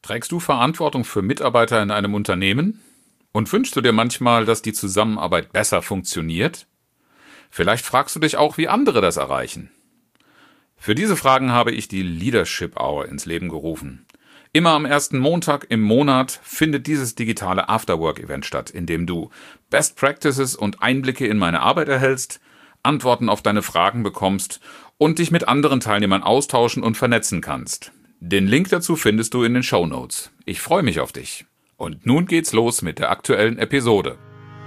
Trägst du Verantwortung für Mitarbeiter in einem Unternehmen? Und wünschst du dir manchmal, dass die Zusammenarbeit besser funktioniert? Vielleicht fragst du dich auch, wie andere das erreichen. Für diese Fragen habe ich die Leadership Hour ins Leben gerufen. Immer am ersten Montag im Monat findet dieses digitale Afterwork-Event statt, in dem du Best Practices und Einblicke in meine Arbeit erhältst, Antworten auf deine Fragen bekommst und dich mit anderen Teilnehmern austauschen und vernetzen kannst. Den Link dazu findest du in den Shownotes. Ich freue mich auf dich. Und nun geht's los mit der aktuellen Episode.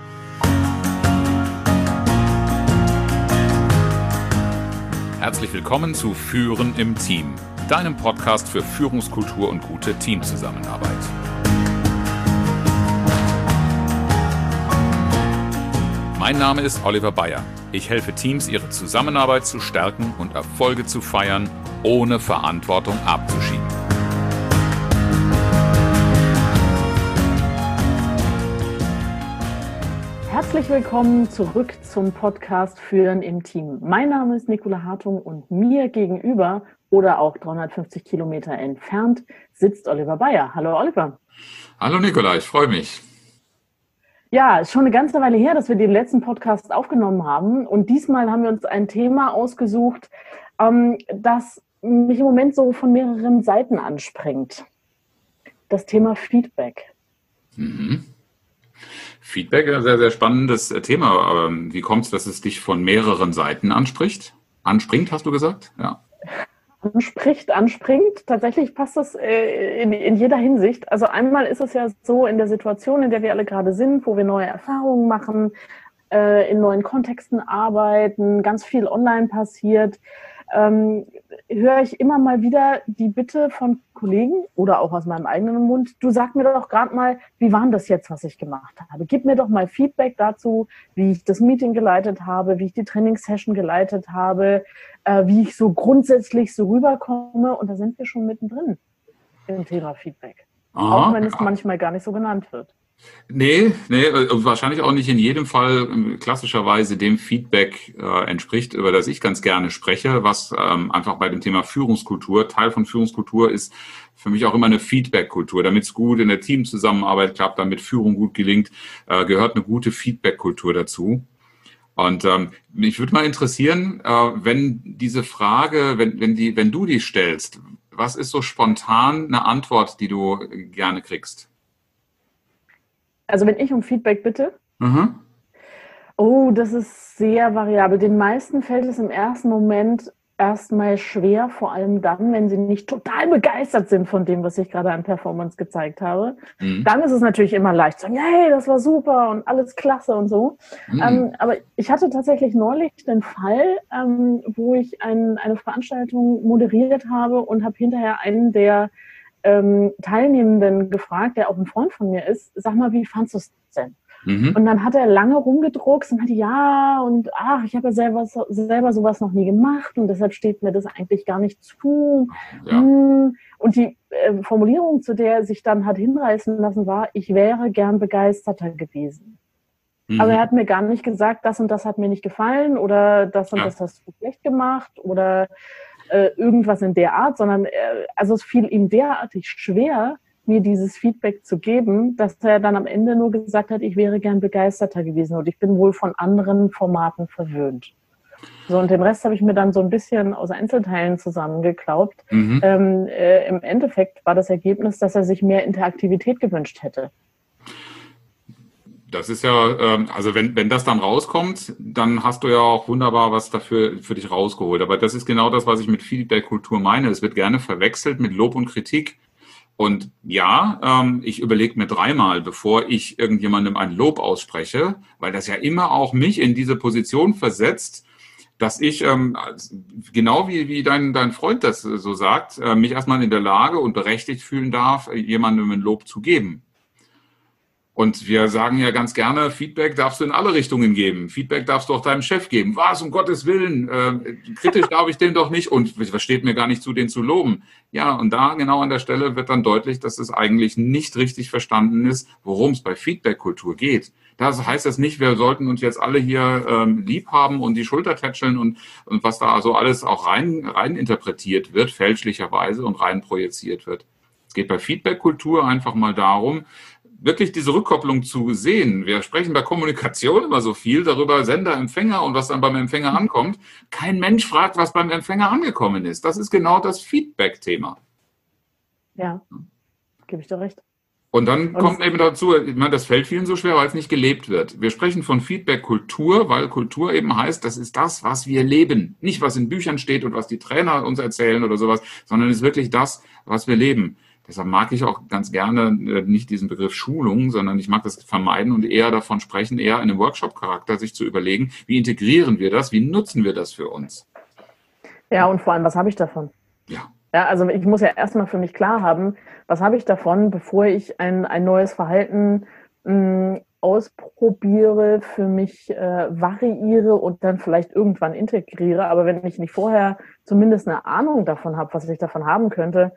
Herzlich willkommen zu Führen im Team, deinem Podcast für Führungskultur und gute Teamzusammenarbeit. Mein Name ist Oliver Bayer. Ich helfe Teams, ihre Zusammenarbeit zu stärken und Erfolge zu feiern, ohne Verantwortung abzuschieben. Herzlich willkommen zurück zum Podcast Führen im Team. Mein Name ist Nicola Hartung und mir gegenüber oder auch 350 Kilometer entfernt sitzt Oliver Bayer. Hallo Oliver. Hallo Nicola, ich freue mich. Ja, ist schon eine ganze Weile her, dass wir den letzten Podcast aufgenommen haben. Und diesmal haben wir uns ein Thema ausgesucht, das mich im Moment so von mehreren Seiten anspringt. Das Thema Feedback. Feedback ist ein sehr, sehr spannendes Thema. Wie kommt es, dass es dich von mehreren Seiten anspricht? Anspringt, hast du gesagt? Ja. Anspringt. Tatsächlich passt das in jeder Hinsicht. Also einmal ist es ja so in der Situation, in der wir alle gerade sind, wo wir neue Erfahrungen machen, in neuen Kontexten arbeiten, ganz viel online passiert, höre ich immer mal wieder die Bitte von Kollegen oder auch aus meinem eigenen Mund, du sag mir doch gerade mal, wie war denn das jetzt, was ich gemacht habe? Gib mir doch mal Feedback dazu, wie ich das Meeting geleitet habe, wie ich die Trainingssession geleitet habe, wie ich so grundsätzlich so rüberkomme. Und da sind wir schon mittendrin im Thema Feedback. Auch wenn es manchmal gar nicht so genannt wird. Nee, wahrscheinlich auch nicht in jedem Fall klassischerweise dem Feedback entspricht, über das ich ganz gerne spreche, was einfach bei dem Thema Führungskultur, Teil von Führungskultur ist für mich auch immer eine Feedback-Kultur. Damit es gut in der Teamzusammenarbeit klappt, damit Führung gut gelingt, gehört eine gute Feedback-Kultur dazu. Und mich würde mal interessieren, wenn diese Frage, wenn du die stellst, was ist so spontan eine Antwort, die du gerne kriegst? Also wenn ich um Feedback bitte? Oh, das ist sehr variabel. Den meisten fällt es im ersten Moment erstmal schwer, vor allem dann, wenn sie nicht total begeistert sind von dem, was ich gerade an Performance gezeigt habe. Dann ist es natürlich immer leicht zu sagen, hey, das war super und alles klasse und so. Aber ich hatte tatsächlich neulich den Fall, wo ich eine Veranstaltung moderiert habe und habe hinterher einen der Teilnehmenden gefragt, der auch ein Freund von mir ist, sag mal, wie fandst du es denn? Und dann hat er lange rumgedruckst und meinte, ja, und ich habe ja selber sowas noch nie gemacht und deshalb steht mir das eigentlich gar nicht zu. Ja. Und die Formulierung, zu der er sich dann hat hinreißen lassen, war, ich wäre gern begeisterter gewesen. Aber er hat mir gar nicht gesagt, das und das hat mir nicht gefallen oder das und das hast du schlecht gemacht oder irgendwas in der Art, sondern also es fiel ihm derartig schwer, mir dieses Feedback zu geben, dass er dann am Ende nur gesagt hat, ich wäre gern begeisterter gewesen und ich bin wohl von anderen Formaten verwöhnt. So, und den Rest habe ich mir dann so ein bisschen aus Einzelteilen zusammengeklaubt. Im Endeffekt war das Ergebnis, dass er sich mehr Interaktivität gewünscht hätte. Das ist ja, also wenn das dann rauskommt, dann hast du ja auch wunderbar was dafür für dich rausgeholt. Aber das ist genau das, was ich mit Feedback-Kultur meine. Es wird gerne verwechselt mit Lob und Kritik. Und ja, ich überlege mir dreimal, bevor ich irgendjemandem ein Lob ausspreche, weil das ja immer auch mich in diese Position versetzt, dass ich, genau wie dein Freund das so sagt, mich erstmal in der Lage und berechtigt fühlen darf, jemandem ein Lob zu geben. Und wir sagen ja ganz gerne, Feedback darfst du in alle Richtungen geben. Feedback darfst du auch deinem Chef geben. Was, um Gottes Willen, kritisch darf ich den doch nicht und es steht mir gar nicht zu, den zu loben. Ja, und da genau an der Stelle wird dann deutlich, dass es eigentlich nicht richtig verstanden ist, worum es bei Feedback-Kultur geht. Das heißt das nicht, wir sollten uns jetzt alle hier lieb haben und die Schulter tätscheln und was da also alles auch rein interpretiert wird, fälschlicherweise und rein projiziert wird. geht bei Feedback-Kultur einfach mal darum, wirklich diese Rückkopplung zu sehen. Wir sprechen bei Kommunikation immer so viel darüber, Sender, Empfänger und was dann beim Empfänger ankommt. Kein Mensch fragt, was beim Empfänger angekommen ist. Das ist genau das Feedback-Thema. Ja, gebe ich dir recht. Und dann kommt eben dazu, ich meine, das fällt vielen so schwer, weil es nicht gelebt wird. Wir sprechen von Feedback-Kultur, weil Kultur eben heißt, das ist das, was wir leben. Nicht, was in Büchern steht und was die Trainer uns erzählen oder sowas, sondern es ist wirklich das, was wir leben. Deshalb mag ich auch ganz gerne nicht diesen Begriff Schulung, sondern ich mag das vermeiden und eher davon sprechen, eher in einem Workshop-Charakter sich zu überlegen, wie integrieren wir das, wie nutzen wir das für uns. Ja, und vor allem, was habe ich davon? Ja. Ja, also ich muss ja erstmal für mich klar haben, was habe ich davon, bevor ich ein neues Verhalten ausprobiere, für mich variiere und dann vielleicht irgendwann integriere. Aber wenn ich nicht vorher zumindest eine Ahnung davon habe, was ich davon haben könnte,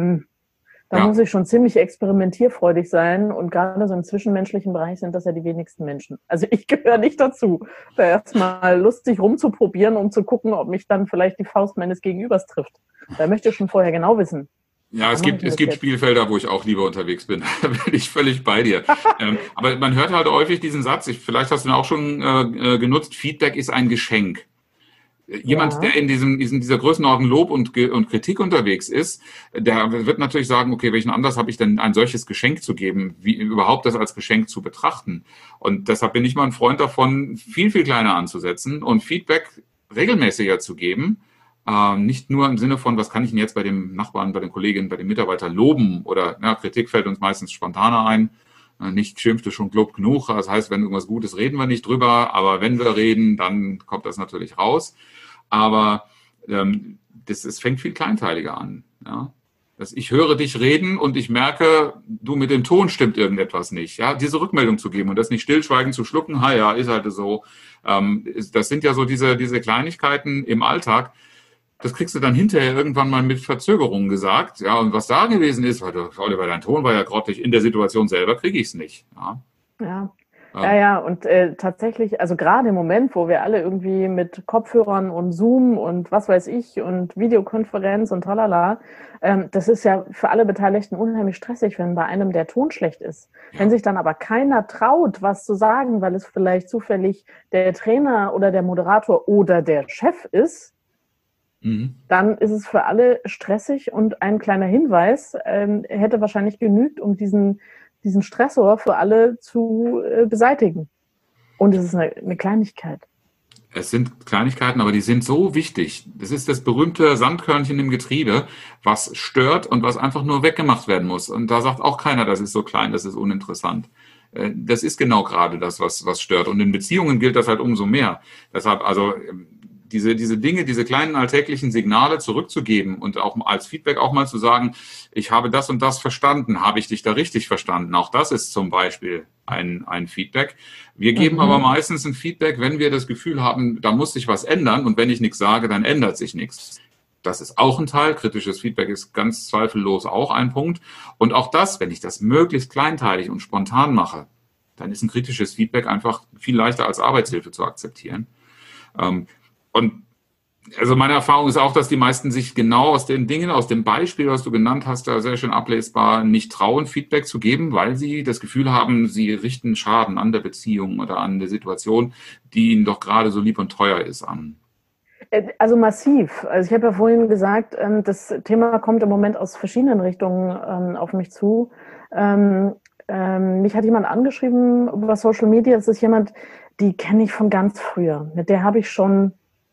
da muss ich schon ziemlich experimentierfreudig sein. Und gerade so im zwischenmenschlichen Bereich sind das ja die wenigsten Menschen. Also ich gehöre nicht dazu, da erstmal lustig rumzuprobieren, um zu gucken, ob mich dann vielleicht die Faust meines Gegenübers trifft. Da möchte ich schon vorher genau wissen. Ja, es gibt Spielfelder, wo ich auch lieber unterwegs bin. Da bin ich völlig bei dir. Aber man hört halt häufig diesen Satz, vielleicht hast du ihn auch schon genutzt, Feedback ist ein Geschenk. Jemand, der in dieser Größenordnung Lob und Kritik unterwegs ist, der wird natürlich sagen, okay, welchen Anlass habe ich denn, ein solches Geschenk zu geben, wie überhaupt das als Geschenk zu betrachten? Und deshalb bin ich mal ein Freund davon, viel, viel kleiner anzusetzen und Feedback regelmäßiger zu geben. Nicht nur im Sinne von, was kann ich denn jetzt bei dem Nachbarn, bei den Kolleginnen, bei den Mitarbeitern loben oder Kritik fällt uns meistens spontaner ein. Nicht schimpfte schon Lob genug. Das heißt, wenn irgendwas Gutes reden wir nicht drüber, aber wenn wir reden, dann kommt das natürlich raus. Aber es fängt viel kleinteiliger an. Ja? Ich höre dich reden und ich merke, du mit dem Ton stimmt irgendetwas nicht. Ja, diese Rückmeldung zu geben und das nicht stillschweigend zu schlucken, ja, ist halt so. Das sind ja so diese Kleinigkeiten im Alltag. Das kriegst du dann hinterher irgendwann mal mit Verzögerungen gesagt. Ja, und was da gewesen ist, Oliver, dein Ton war ja grottig, in der Situation selber kriege ich es nicht. Ja. Und tatsächlich, also gerade im Moment, wo wir alle irgendwie mit Kopfhörern und Zoom und was weiß ich und Videokonferenz und tralala, das ist ja für alle Beteiligten unheimlich stressig, wenn bei einem der Ton schlecht ist. Ja. Wenn sich dann aber keiner traut, was zu sagen, weil es vielleicht zufällig der Trainer oder der Moderator oder der Chef ist, dann ist es für alle stressig und ein kleiner Hinweis hätte wahrscheinlich genügt, um diesen Stressor für alle zu beseitigen. Und es ist eine Kleinigkeit. Es sind Kleinigkeiten, aber die sind so wichtig. Das ist das berühmte Sandkörnchen im Getriebe, was stört und was einfach nur weggemacht werden muss. Und da sagt auch keiner, das ist so klein, das ist uninteressant. Das ist genau gerade das, was stört. Und in Beziehungen gilt das halt umso mehr. Deshalb, also diese Dinge, diese kleinen alltäglichen Signale zurückzugeben und auch als Feedback auch mal zu sagen, ich habe das und das verstanden, habe ich dich da richtig verstanden? Auch das ist zum Beispiel ein Feedback. Wir geben aber meistens ein Feedback, wenn wir das Gefühl haben, da muss sich was ändern und wenn ich nichts sage, dann ändert sich nichts. Das ist auch ein Teil. Kritisches Feedback ist ganz zweifellos auch ein Punkt. Und auch das, wenn ich das möglichst kleinteilig und spontan mache, dann ist ein kritisches Feedback einfach viel leichter als Arbeitshilfe zu akzeptieren. Und also meine Erfahrung ist auch, dass die meisten sich genau aus den Dingen, aus dem Beispiel, was du genannt hast, da sehr schön ablesbar, nicht trauen, Feedback zu geben, weil sie das Gefühl haben, sie richten Schaden an der Beziehung oder an der Situation, die ihnen doch gerade so lieb und teuer ist, an. Also massiv. Also ich habe ja vorhin gesagt, das Thema kommt im Moment aus verschiedenen Richtungen auf mich zu. Mich hat jemand angeschrieben über Social Media. Das ist jemand, die kenne ich von ganz früher. Mit der habe ich schon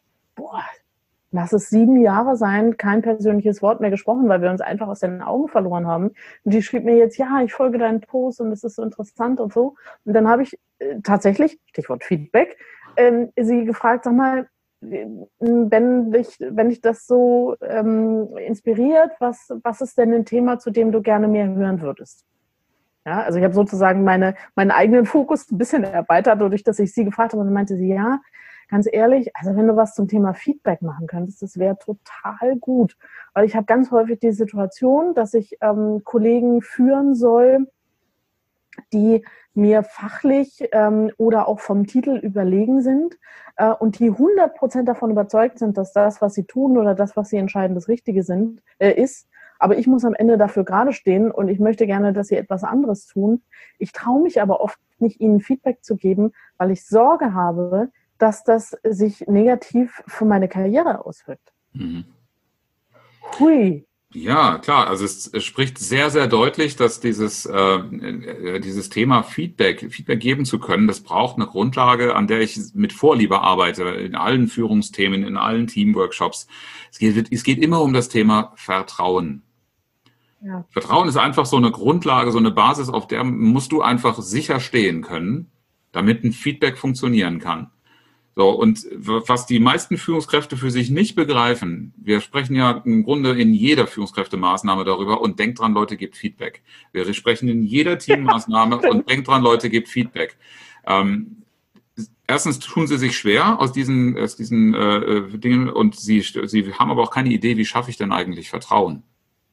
lass es 7 Jahre sein, kein persönliches Wort mehr gesprochen, weil wir uns einfach aus den Augen verloren haben. Und die schrieb mir jetzt, ja, ich folge deinen Post und es ist so interessant und so. Und dann habe ich tatsächlich, Stichwort Feedback, sie gefragt, sag mal, wenn dich das so inspiriert, was ist denn ein Thema, zu dem du gerne mehr hören würdest? Ja, also ich habe sozusagen meinen eigenen Fokus ein bisschen erweitert, dadurch, dass ich sie gefragt habe. Und dann meinte sie, ja, ganz ehrlich, also wenn du was zum Thema Feedback machen könntest, das wäre total gut. Weil ich habe ganz häufig die Situation, dass ich Kollegen führen soll, die mir fachlich oder auch vom Titel überlegen sind und die 100% davon überzeugt sind, dass das, was sie tun oder das, was sie entscheiden, das Richtige ist. aber ich muss am Ende dafür gerade stehen und ich möchte gerne, dass sie etwas anderes tun. Ich traue mich aber oft nicht, ihnen Feedback zu geben, weil ich Sorge habe, dass das sich negativ für meine Karriere auswirkt. Mhm. Hui. Ja, klar. Also es spricht sehr, sehr deutlich, dass dieses Thema Feedback geben zu können, das braucht eine Grundlage, an der ich mit Vorliebe arbeite, in allen Führungsthemen, in allen Teamworkshops. Es geht immer um das Thema Vertrauen. Ja. Vertrauen ist einfach so eine Grundlage, so eine Basis, auf der musst du einfach sicher stehen können, damit ein Feedback funktionieren kann. So, und was die meisten Führungskräfte für sich nicht begreifen, wir sprechen ja im Grunde in jeder Führungskräftemaßnahme darüber und denkt dran, Leute, gebt Feedback. Wir sprechen in jeder Teammaßnahme und denkt dran, Leute, gebt Feedback. Erstens tun sie sich schwer aus diesen Dingen und sie haben aber auch keine Idee, wie schaffe ich denn eigentlich Vertrauen?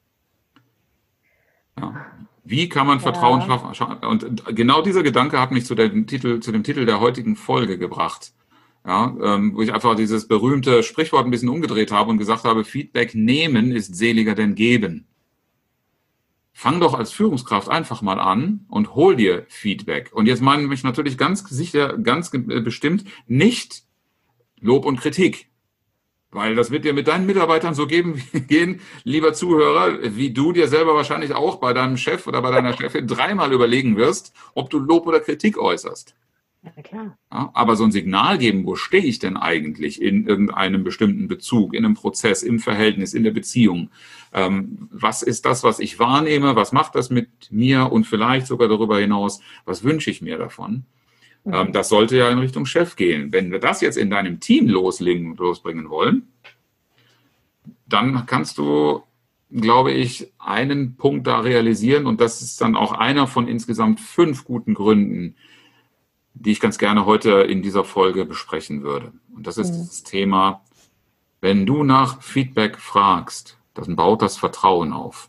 Ja. Wie kann man Vertrauen schaffen? Und genau dieser Gedanke hat mich zu dem Titel der heutigen Folge gebracht. Ja, wo ich einfach dieses berühmte Sprichwort ein bisschen umgedreht habe und gesagt habe, Feedback nehmen ist seliger denn geben. Fang doch als Führungskraft einfach mal an und hol dir Feedback. Und jetzt meine ich natürlich ganz sicher, ganz bestimmt nicht Lob und Kritik. Weil das wird dir mit deinen Mitarbeitern so gehen, lieber Zuhörer, wie du dir selber wahrscheinlich auch bei deinem Chef oder bei deiner Chefin dreimal überlegen wirst, ob du Lob oder Kritik äußerst. Ja, klar. Ja, aber so ein Signal geben, wo stehe ich denn eigentlich in irgendeinem bestimmten Bezug, in einem Prozess, im Verhältnis, in der Beziehung? Was ist das, was ich wahrnehme? Was macht das mit mir? Und vielleicht sogar darüber hinaus, was wünsche ich mir davon? Das sollte ja in Richtung Chef gehen. Wenn wir das jetzt in deinem Team losbringen wollen, dann kannst du, glaube ich, einen Punkt da realisieren. Und das ist dann auch einer von insgesamt 5 guten Gründen, die ich ganz gerne heute in dieser Folge besprechen würde. Und das ist das Thema, wenn du nach Feedback fragst, dann baut das Vertrauen auf.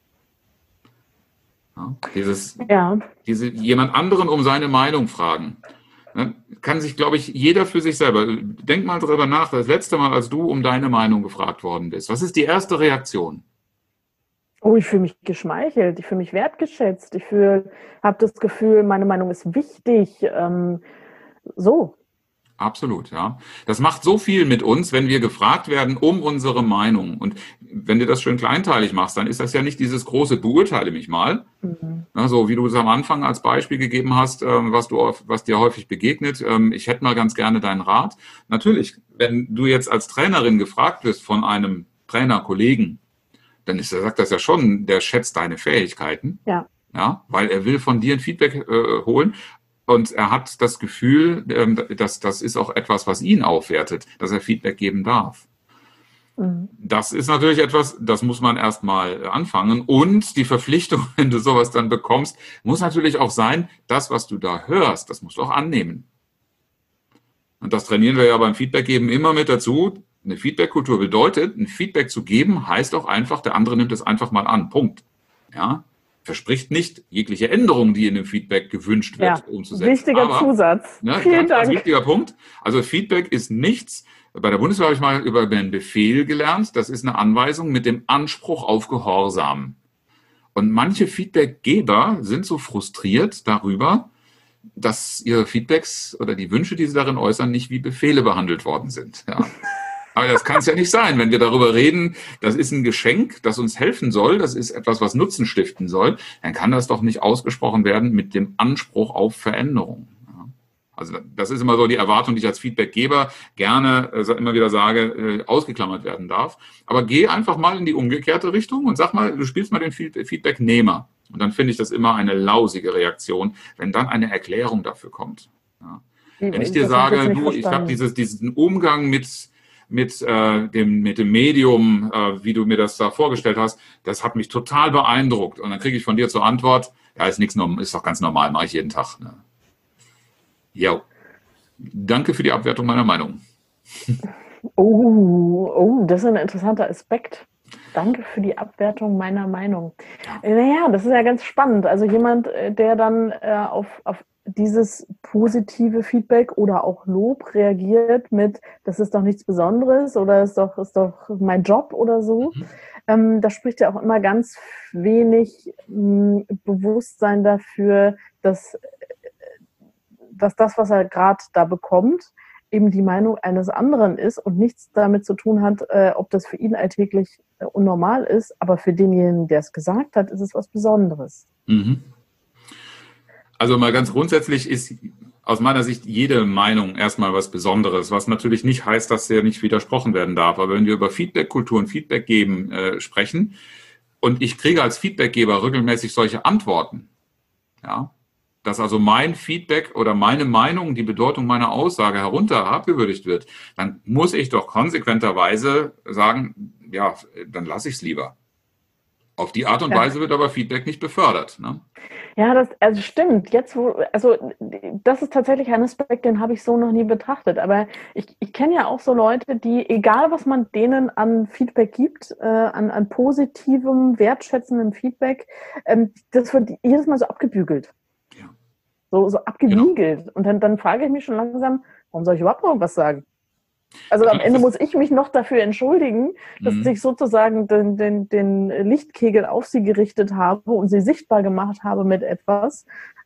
Ja, jemand anderen um seine Meinung fragen. Kann sich, glaube ich, jeder für sich selber. Denk mal darüber nach, das letzte Mal, als du um deine Meinung gefragt worden bist. Was ist die erste Reaktion? Oh, ich fühle mich geschmeichelt, ich fühle mich wertgeschätzt, habe das Gefühl, meine Meinung ist wichtig. So. Absolut, ja. Das macht so viel mit uns, wenn wir gefragt werden um unsere Meinung. Und wenn du das schön kleinteilig machst, dann ist das ja nicht dieses große Beurteile mich mal. So wie du es am Anfang als Beispiel gegeben hast, was dir häufig begegnet. Ich hätte mal ganz gerne deinen Rat. Natürlich, wenn du jetzt als Trainerin gefragt wirst von einem Trainerkollegen, dann sagt das ja schon, der schätzt deine Fähigkeiten. Ja, weil er will von dir ein Feedback holen. Und er hat das Gefühl, dass das ist auch etwas, was ihn aufwertet, dass er Feedback geben darf. Das ist natürlich etwas, das muss man erstmal anfangen. Und die Verpflichtung, wenn du sowas dann bekommst, muss natürlich auch sein, das, was du da hörst, das musst du auch annehmen. Und das trainieren wir ja beim Feedback geben immer mit dazu. Eine Feedback-Kultur bedeutet, ein Feedback zu geben, heißt auch einfach, der andere nimmt es einfach mal an. Punkt. Ja. Verspricht nicht, jegliche Änderung, die in dem Feedback gewünscht wird, umzusetzen. Wichtiger Zusatz. Vielen Dank. Ein wichtiger Punkt. Also Feedback ist nichts. Bei der Bundeswehr habe ich mal über den Befehl gelernt. Das ist eine Anweisung mit dem Anspruch auf Gehorsam. Und manche Feedbackgeber sind so frustriert darüber, dass ihre Feedbacks oder die Wünsche, die sie darin äußern, nicht wie Befehle behandelt worden sind. Ja. Aber das kann es ja nicht sein, wenn wir darüber reden, das ist ein Geschenk, das uns helfen soll, das ist etwas, was Nutzen stiften soll, dann kann das doch nicht ausgesprochen werden mit dem Anspruch auf Veränderung. Ja. Also das ist immer so die Erwartung, die ich als Feedbackgeber gerne immer wieder sage, ausgeklammert werden darf. Aber geh einfach mal in die umgekehrte Richtung und sag mal, du spielst mal den Feedbacknehmer. Und dann finde ich das immer eine lausige Reaktion, wenn dann eine Erklärung dafür kommt. Ja. Wenn ich dir sage, ich habe diesen Umgang mit dem Medium, wie du mir das da vorgestellt hast, das hat mich total beeindruckt. Und dann kriege ich von dir zur Antwort, ja, ist doch ganz normal, mache ich jeden Tag. Ne? Jo. Danke für die Abwertung meiner Meinung. Oh, das ist ein interessanter Aspekt. Danke für die Abwertung meiner Meinung. Naja, das ist ja ganz spannend. Also jemand, der dann dieses positive Feedback oder auch Lob reagiert mit, das ist doch nichts Besonderes oder ist doch mein Job oder so. Da spricht ja auch immer ganz wenig Bewusstsein dafür, dass das, was er gerade da bekommt, eben die Meinung eines anderen ist und nichts damit zu tun hat, ob das für ihn alltäglich unnormal ist, aber für denjenigen, der es gesagt hat, ist es was Besonderes. Also mal ganz grundsätzlich ist aus meiner Sicht jede Meinung erstmal was Besonderes, was natürlich nicht heißt, dass der nicht widersprochen werden darf. Aber wenn wir über Feedback-Kultur und Feedback geben sprechen und ich kriege als Feedbackgeber regelmäßig solche Antworten, ja, dass also mein Feedback oder meine Meinung, die Bedeutung meiner Aussage herunter abgewürdigt wird, dann muss ich doch konsequenterweise sagen, ja, dann lasse ich es lieber. Auf die Art und Weise wird aber Feedback nicht befördert. Ne? Ja, das stimmt. Das ist tatsächlich ein Aspekt, den habe ich so noch nie betrachtet. Aber ich kenne ja auch so Leute, die, egal was man denen an Feedback gibt, an positivem, wertschätzendem Feedback, das wird jedes Mal so abgebügelt. Ja. So abgewiegelt. Genau. Und dann frage ich mich schon langsam, warum soll ich überhaupt noch was sagen? Also am Ende muss ich mich noch dafür entschuldigen, dass ich sozusagen den Lichtkegel auf sie gerichtet habe und sie sichtbar gemacht habe mit etwas.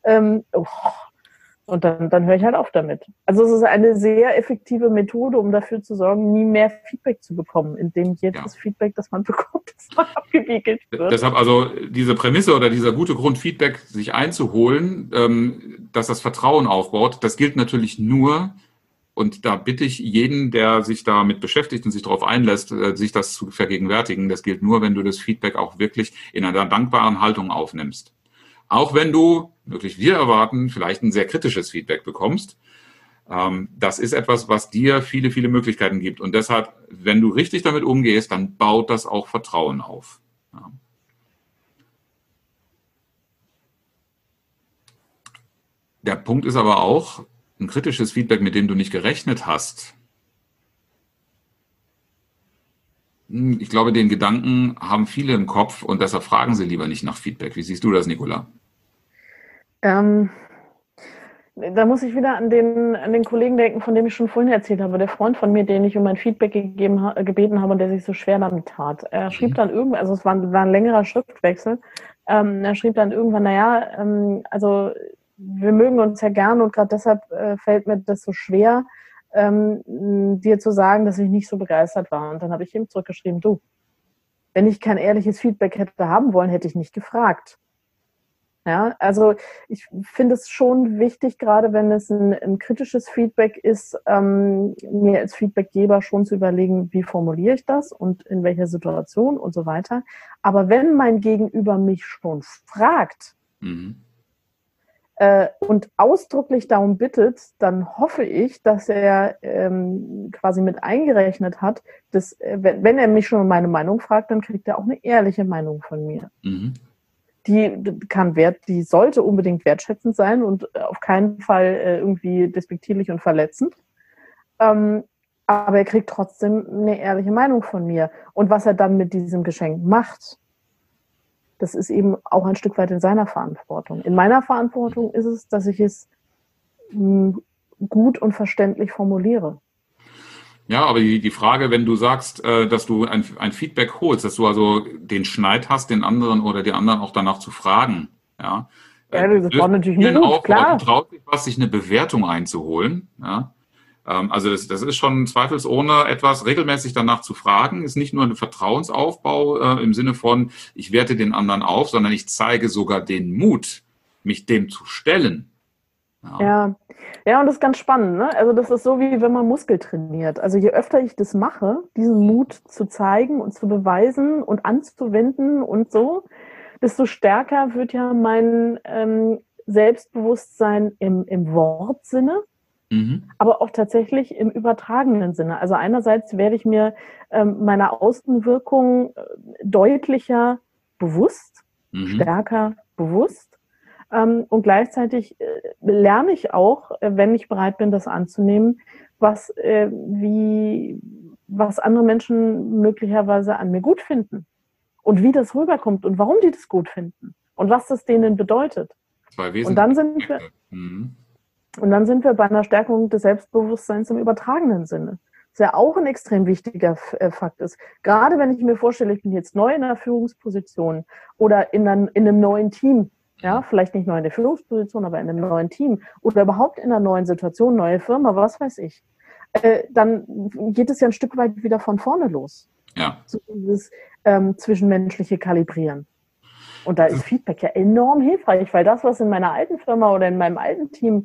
Und dann höre ich halt auf damit. Also es ist eine sehr effektive Methode, um dafür zu sorgen, nie mehr Feedback zu bekommen, indem jedes Feedback, das man bekommt, abgewickelt wird. Deshalb also diese Prämisse oder dieser gute Grund, Feedback sich einzuholen, dass das Vertrauen aufbaut, das gilt natürlich nur. Und da bitte ich jeden, der sich damit beschäftigt und sich darauf einlässt, sich das zu vergegenwärtigen. Das gilt nur, wenn du das Feedback auch wirklich in einer dankbaren Haltung aufnimmst. Auch wenn du, wirklich wir erwarten, vielleicht ein sehr kritisches Feedback bekommst. Das ist etwas, was dir viele, viele Möglichkeiten gibt. Und deshalb, wenn du richtig damit umgehst, dann baut das auch Vertrauen auf. Ja. Der Punkt ist aber auch, ein kritisches Feedback, mit dem du nicht gerechnet hast. Ich glaube, den Gedanken haben viele im Kopf und deshalb fragen sie lieber nicht nach Feedback. Wie siehst du das, Nicola? Da muss ich wieder an den Kollegen denken, von dem ich schon vorhin erzählt habe. Der Freund von mir, den ich um ein Feedback gebeten habe und der sich so schwer damit tat. Er schrieb dann irgendwann, also es war ein längerer Schriftwechsel, er schrieb dann irgendwann, also wir mögen uns ja gern und gerade deshalb fällt mir das so schwer, dir zu sagen, dass ich nicht so begeistert war. Und dann habe ich ihm zurückgeschrieben, du, wenn ich kein ehrliches Feedback hätte haben wollen, hätte ich nicht gefragt. Ja, also ich finde es schon wichtig, gerade wenn es ein kritisches Feedback ist, mir als Feedbackgeber schon zu überlegen, wie formuliere ich das und in welcher Situation und so weiter. Aber wenn mein Gegenüber mich schon fragt, und ausdrücklich darum bittet, dann hoffe ich, dass er quasi mit eingerechnet hat, dass, wenn er mich schon um meine Meinung fragt, dann kriegt er auch eine ehrliche Meinung von mir. Die sollte unbedingt wertschätzend sein und auf keinen Fall irgendwie despektierlich und verletzend. Aber er kriegt trotzdem eine ehrliche Meinung von mir. Und was er dann mit diesem Geschenk macht, das ist eben auch ein Stück weit in seiner Verantwortung. In meiner Verantwortung ist es, dass ich es gut und verständlich formuliere. Ja, aber die Frage, wenn du sagst, dass du ein Feedback holst, dass du also den Schneid hast, den anderen oder die anderen auch danach zu fragen. Ja, das war natürlich nicht gut, klar. Du traust dich was, sich eine Bewertung einzuholen. Ja. Also das ist schon zweifelsohne etwas, regelmäßig danach zu fragen, ist nicht nur ein Vertrauensaufbau im Sinne von, ich werte den anderen auf, sondern ich zeige sogar den Mut, mich dem zu stellen. Ja, und das ist ganz spannend. Ne? Also das ist so, wie wenn man Muskel trainiert. Also je öfter ich das mache, diesen Mut zu zeigen und zu beweisen und anzuwenden und so, desto stärker wird ja mein Selbstbewusstsein im Wortsinne, aber auch tatsächlich im übertragenen Sinne. Also einerseits werde ich mir meiner Außenwirkung deutlicher bewusst, stärker bewusst. Und gleichzeitig lerne ich auch, wenn ich bereit bin, das anzunehmen, was andere Menschen möglicherweise an mir gut finden und wie das rüberkommt und warum die das gut finden und was das denen bedeutet. Zwei Und dann wesentliche sind wir, Aspekte. Mhm. und dann sind wir bei einer Stärkung des Selbstbewusstseins im übertragenen Sinne. Was ja auch ein extrem wichtiger Fakt ist. Gerade wenn ich mir vorstelle, ich bin jetzt neu in einer Führungsposition oder in einem neuen Team, ja, vielleicht nicht neu in der Führungsposition, aber in einem neuen Team oder überhaupt in einer neuen Situation, neue Firma, was weiß ich, dann geht es ja ein Stück weit wieder von vorne los. Ja. So dieses zwischenmenschliche Kalibrieren. Und da ist Feedback ja enorm hilfreich, weil das, was in meiner alten Firma oder in meinem alten Team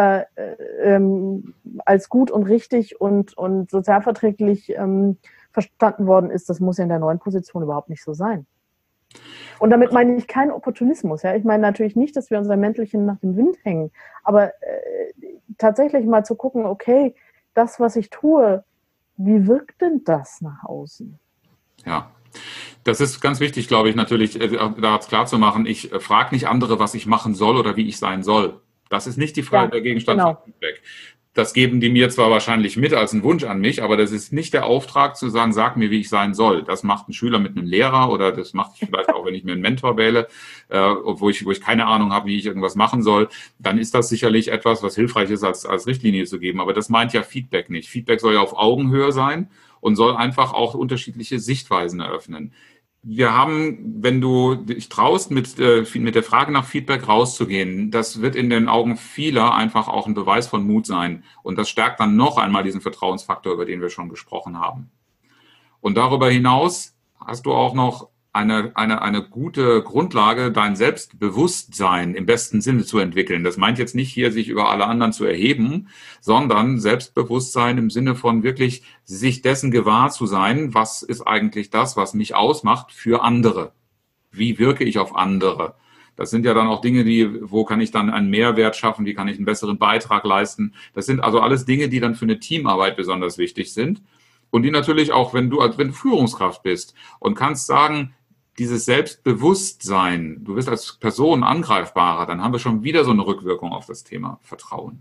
als gut und richtig und sozialverträglich verstanden worden ist, das muss ja in der neuen Position überhaupt nicht so sein. Und damit meine ich keinen Opportunismus. Ja? Ich meine natürlich nicht, dass wir unser Mäntelchen nach dem Wind hängen, aber tatsächlich mal zu gucken, okay, das, was ich tue, wie wirkt denn das nach außen? Ja. Das ist ganz wichtig, glaube ich, natürlich, da klar zu machen, ich frage nicht andere, was ich machen soll oder wie ich sein soll. Das ist nicht die Frage, der Gegenstand von Feedback. Das geben die mir zwar wahrscheinlich mit als ein Wunsch an mich, aber das ist nicht der Auftrag zu sagen, sag mir, wie ich sein soll. Das macht ein Schüler mit einem Lehrer oder das mache ich vielleicht auch, wenn ich mir einen Mentor wähle, wo ich keine Ahnung habe, wie ich irgendwas machen soll. Dann ist das sicherlich etwas, was hilfreich ist, als Richtlinie zu geben. Aber das meint ja Feedback nicht. Feedback soll ja auf Augenhöhe sein und soll einfach auch unterschiedliche Sichtweisen eröffnen. Wir haben, wenn du dich traust, mit der Frage nach Feedback rauszugehen, das wird in den Augen vieler einfach auch ein Beweis von Mut sein. Und das stärkt dann noch einmal diesen Vertrauensfaktor, über den wir schon gesprochen haben. Und darüber hinaus hast du auch noch eine gute Grundlage, dein Selbstbewusstsein im besten Sinne zu entwickeln. Das meint jetzt nicht hier, sich über alle anderen zu erheben, sondern Selbstbewusstsein im Sinne von wirklich sich dessen gewahr zu sein, was ist eigentlich das, was mich ausmacht für andere? Wie wirke ich auf andere? Das sind ja dann auch Dinge, wo kann ich dann einen Mehrwert schaffen, wie kann ich einen besseren Beitrag leisten? Das sind also alles Dinge, die dann für eine Teamarbeit besonders wichtig sind. Und die natürlich auch, wenn du Führungskraft bist und kannst sagen, dieses Selbstbewusstsein, du bist als Person angreifbarer, dann haben wir schon wieder so eine Rückwirkung auf das Thema Vertrauen.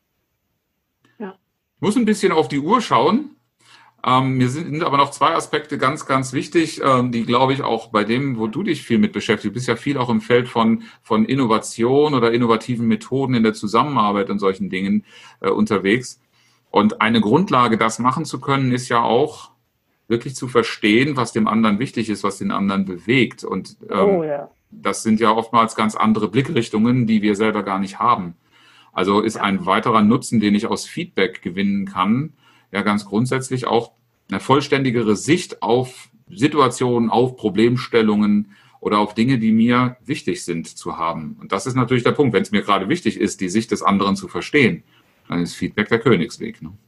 Ja. Ich muss ein bisschen auf die Uhr schauen. Mir sind aber noch zwei Aspekte ganz, ganz wichtig, die, glaube ich, auch bei dem, wo du dich viel mit beschäftigst, du bist ja viel auch im Feld von Innovation oder innovativen Methoden in der Zusammenarbeit und solchen Dingen unterwegs. Und eine Grundlage, das machen zu können, ist ja auch wirklich zu verstehen, was dem anderen wichtig ist, was den anderen bewegt. Und das sind ja oftmals ganz andere Blickrichtungen, die wir selber gar nicht haben. Also ist ein weiterer Nutzen, den ich aus Feedback gewinnen kann, ja ganz grundsätzlich auch eine vollständigere Sicht auf Situationen, auf Problemstellungen oder auf Dinge, die mir wichtig sind, zu haben. Und das ist natürlich der Punkt. Wenn es mir gerade wichtig ist, die Sicht des anderen zu verstehen, dann ist Feedback der Königsweg. Ne?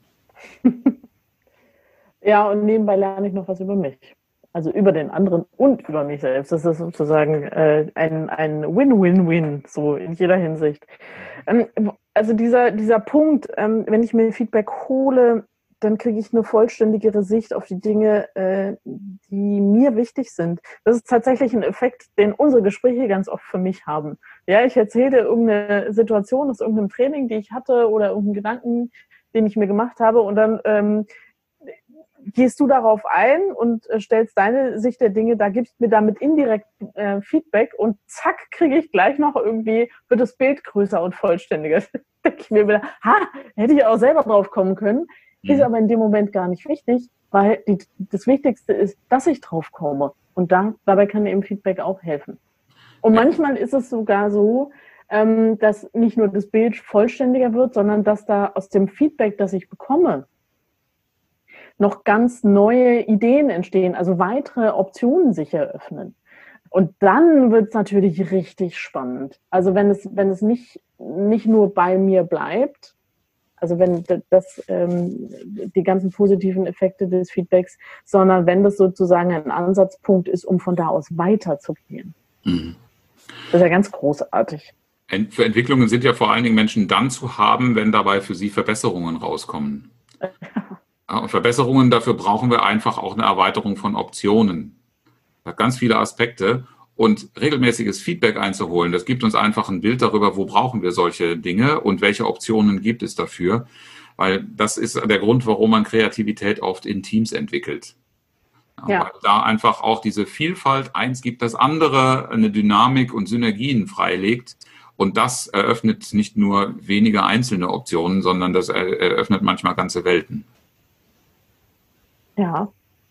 Ja, und nebenbei lerne ich noch was über mich. Also über den anderen und über mich selbst. Das ist sozusagen ein Win-Win-Win, so in jeder Hinsicht. Also dieser Punkt, wenn ich mir Feedback hole, dann kriege ich eine vollständigere Sicht auf die Dinge, die mir wichtig sind. Das ist tatsächlich ein Effekt, den unsere Gespräche ganz oft für mich haben. Ja, ich erzähle dir irgendeine Situation aus irgendeinem Training, die ich hatte oder irgendeinen Gedanken, den ich mir gemacht habe und dann gehst du darauf ein und stellst deine Sicht der Dinge, da gibst mir damit indirekt Feedback und zack, kriege ich gleich noch irgendwie, wird das Bild größer und vollständiger. Denke ich mir wieder, hätte ich auch selber drauf kommen können, ist aber in dem Moment gar nicht wichtig, weil das Wichtigste ist, dass ich drauf komme und dabei kann eben Feedback auch helfen. Und manchmal ist es sogar so, dass nicht nur das Bild vollständiger wird, sondern dass da aus dem Feedback, das ich bekomme, noch ganz neue Ideen entstehen, also weitere Optionen sich eröffnen. Und dann wird es natürlich richtig spannend. Also wenn es nicht nur bei mir bleibt, also wenn das die ganzen positiven Effekte des Feedbacks, sondern wenn das sozusagen ein Ansatzpunkt ist, um von da aus weiterzugehen. Mhm. Das ist ja ganz großartig. Für Entwicklungen sind ja vor allen Dingen Menschen dann zu haben, wenn dabei für sie Verbesserungen rauskommen. Und Verbesserungen, dafür brauchen wir einfach auch eine Erweiterung von Optionen. Das hat ganz viele Aspekte. Und regelmäßiges Feedback einzuholen, das gibt uns einfach ein Bild darüber, wo brauchen wir solche Dinge und welche Optionen gibt es dafür. Weil das ist der Grund, warum man Kreativität oft in Teams entwickelt. Ja. Weil da einfach auch diese Vielfalt eins gibt, das andere eine Dynamik und Synergien freilegt Und das eröffnet nicht nur wenige einzelne Optionen, sondern das eröffnet manchmal ganze Welten. Ja.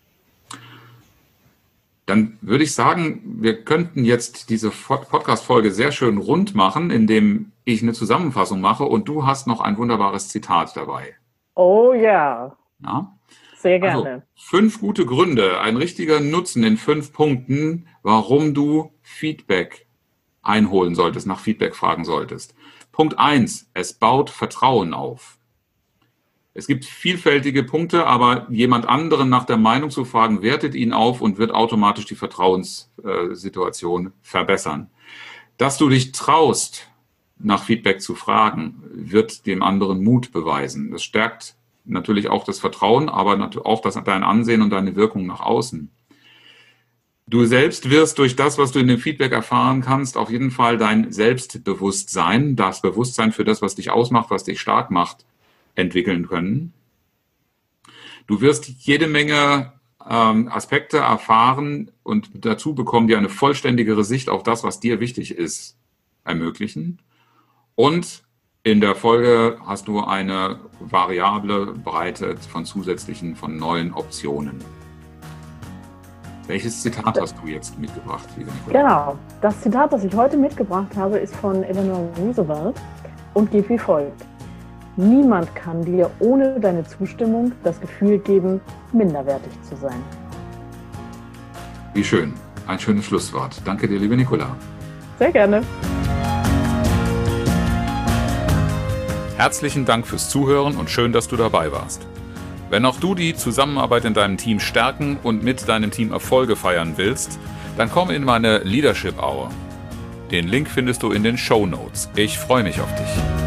Dann würde ich sagen, wir könnten jetzt diese Podcast-Folge sehr schön rund machen, indem ich eine Zusammenfassung mache und du hast noch ein wunderbares Zitat dabei. Oh ja. Ja? Sehr gerne. Also, 5 gute Gründe, ein richtiger Nutzen in 5 Punkten, warum du Feedback einholen solltest, nach Feedback fragen solltest. Punkt 1, es baut Vertrauen auf. Es gibt vielfältige Punkte, aber jemand anderen nach der Meinung zu fragen, wertet ihn auf und wird automatisch die Vertrauenssituation verbessern. Dass du dich traust, nach Feedback zu fragen, wird dem anderen Mut beweisen. Das stärkt natürlich auch das Vertrauen, aber auch dein Ansehen und deine Wirkung nach außen. Du selbst wirst durch das, was du in dem Feedback erfahren kannst, auf jeden Fall dein Selbstbewusstsein, das Bewusstsein für das, was dich ausmacht, was dich stark macht, entwickeln können. Du wirst jede Menge Aspekte erfahren und dazu bekommen dir eine vollständigere Sicht auf das, was dir wichtig ist, ermöglichen. Und in der Folge hast du eine variable Breite von neuen Optionen. Welches Zitat hast du jetzt mitgebracht, liebe Nicola? Genau, das Zitat, das ich heute mitgebracht habe, ist von Eleanor Roosevelt und geht wie folgt. Niemand kann dir ohne deine Zustimmung das Gefühl geben, minderwertig zu sein. Wie schön. Ein schönes Schlusswort. Danke dir, liebe Nicola. Sehr gerne. Herzlichen Dank fürs Zuhören und schön, dass du dabei warst. Wenn auch du die Zusammenarbeit in deinem Team stärken und mit deinem Team Erfolge feiern willst, dann komm in meine Leadership Hour. Den Link findest du in den Shownotes. Ich freue mich auf dich.